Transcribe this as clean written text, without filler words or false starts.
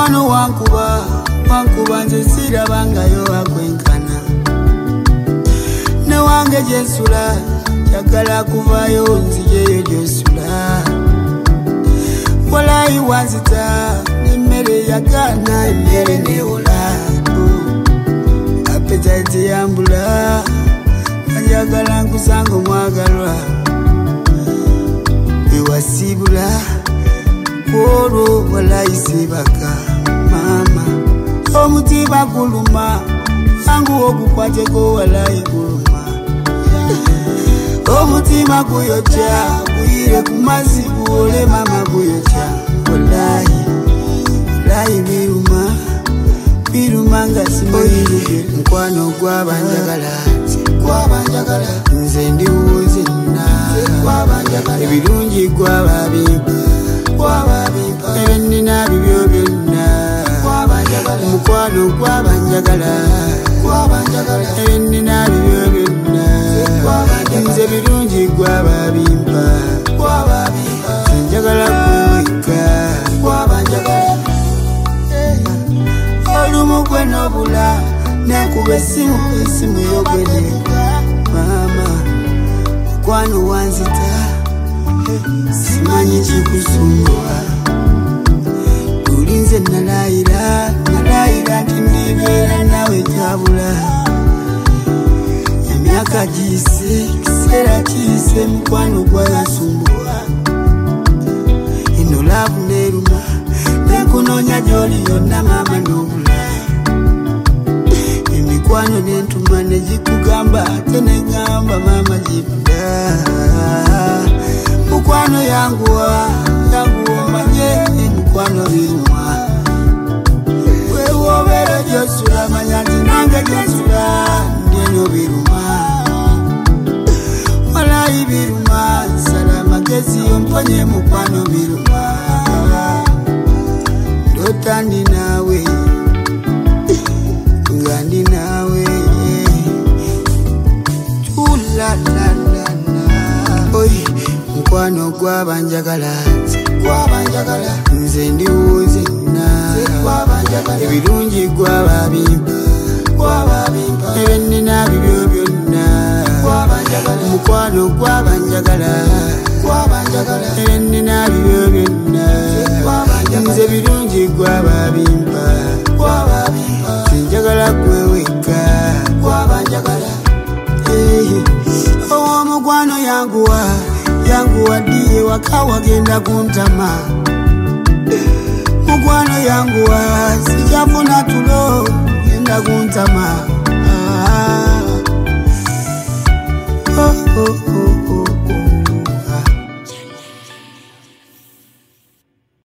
mukwano wankuba nze sirabangayo akwenkana newange gyensula njagala kuvayo nzijeyo gyosula walayi wanzita nemmere yagana emmere newola appetite yambula njagala nkusanga omwagalwa ewasibula olwo walayi sibaka mama omutima guluma angu ogukwateko walayi guluma omutima guyokya guyire ku mazzi guwole mama guyokya walayi biruma nga simanyiruge mukwano gwabanjagala nze ndiwuzenna ebirungi gwababimpa ebennina bibyo byonna mukwano gwabanjagala ebennina bibyo byonna nze birungi gwababimpa njagala kweweka olumu gwe nobula nekuba esimu yogweneka mama mukwano wanzita simanyi kikusumbua tulinze nalayira nti ndibeera nawe tabula emyaka giyise kiseera kiyise mukwano gwayasumbua eno laavu neruma nekunoonya gyoli yonna mama nobula emikwano nentuma negikugamba ate negamba mama gibula mukwano yanguwa manye mukwano biruma wewobeera gyosula manya nti nange gyensula ndyeno biruma walayi biruma nsala amagezi omponye mukwano biruma ndota ndi naawe nga ndi naawe oyi mukwano gwabanjagala nze ndiwuzenna ebirungi gwababimpa ebennina bibyo byonna mukwano gwabanjagala ebennina bibyo byonna nze birungi gwababimpa sinjagala kweweka owomukwano yanguwa ddiye waka wagenda kuntama mukwano yanguwa sikyafuna tulo genda kuntama